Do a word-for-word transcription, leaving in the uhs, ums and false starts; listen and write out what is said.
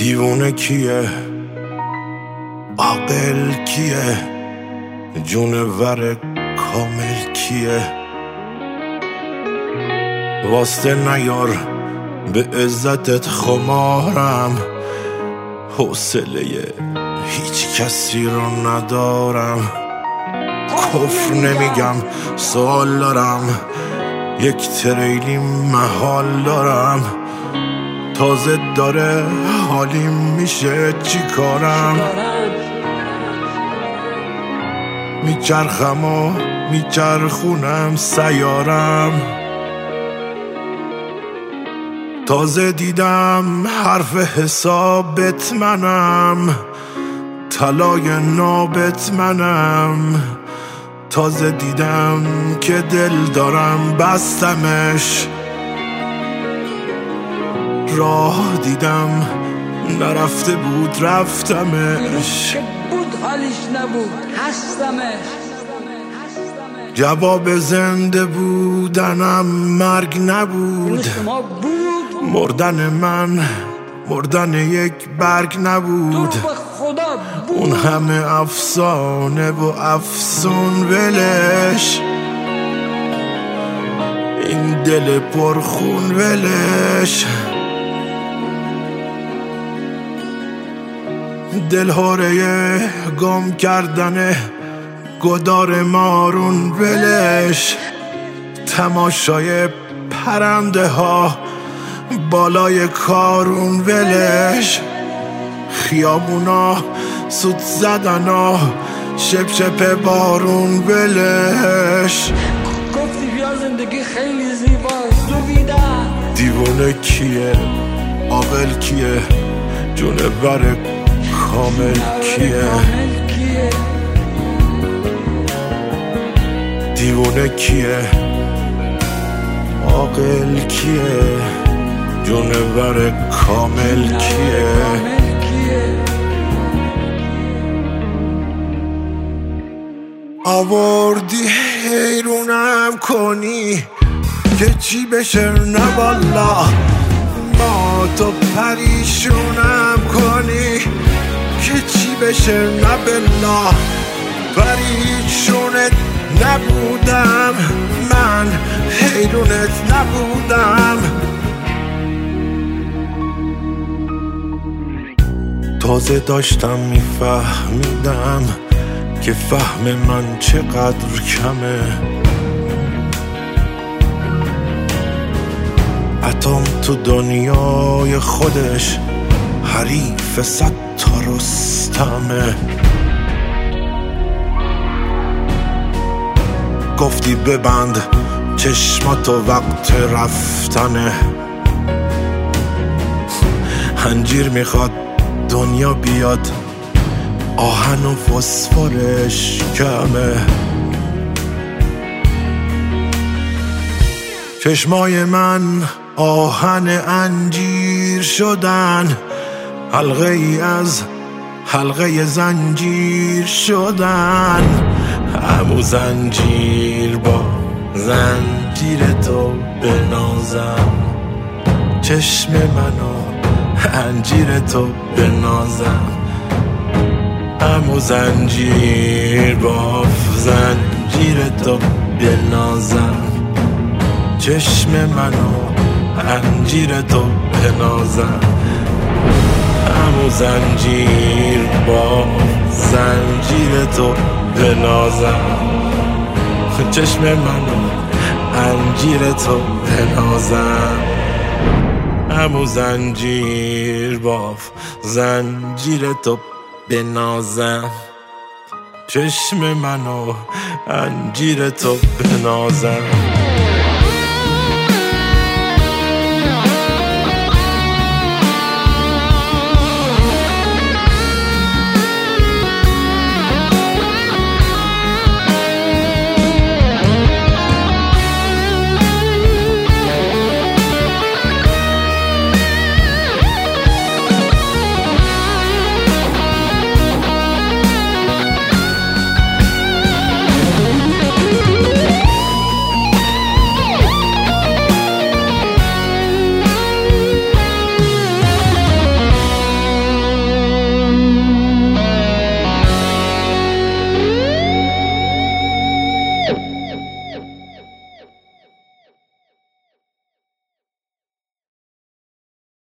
دیوونه کیه، عاقل کیه، جونور کامل کیه؟ واسطه نیار به عزتت خمارم، حوصله هیچ کسی رو ندارم. کفر نمیگم سوال دارم، یک تریلی محال دارم. تازه داره حالیم میشه چی کارم؟ میچرخم و میچرخونم سیارم. تازه دیدم حرف حسابت منم، طلای نابت منم. تازه دیدم که دل دارم بستمش، راه دیدم نرفته بود رفتمش. بود حالیش نبود هستمش. جواب زنده بودنم مرگ نبود، مردن من مردن یک برگ نبود. اون همه افسانه و افسون ولش، این دل پرخون ولش. دلهوره گم کردن گدار مارون ولش، تماشای پرنده ها بالای کارون ولش. خیابونا سوت زدنا شپ شپ بارون ولش. گفتی بیا زندگی خیلی زیباست دویدن. دیوونه کیه، عاقل کیه، جونور کامل کیه؟ دیوونه کیه، عاقل کیه، جونور کامل کیه؟ آوردی حیرونم کنی که چی بشه، نه والا ما تو پریشونم کنی که چی بشه، نه بلا پریشونت نبودم من، حیرونت نبودم. تازه داشتم میفهمیدم که فهم من چقدر کمه. اتم تو دنیای خودش حریف صد تا رستمه. گفتی ببند چشماتو وقت رفتنه، انجیر میخواد دنیا بیاد آهن و فسفرش کمه. چشمای من آهن انجیر شدن، حلقه ای از حلقه زنجیر شدن. همو زنجیر با زنجیر تو بنازم، چشم منو انجیر تو بنازم. همو زنجیر با زنجیر تو بنازم، چشم منو انجیر تو بنازم. همو زنجیر با زنجیر تو بنازم، چشم منو انجیر تو بنازم. همو زنجیر با زنجیر تو بنازم، چشم منو انجیر تو بنازم.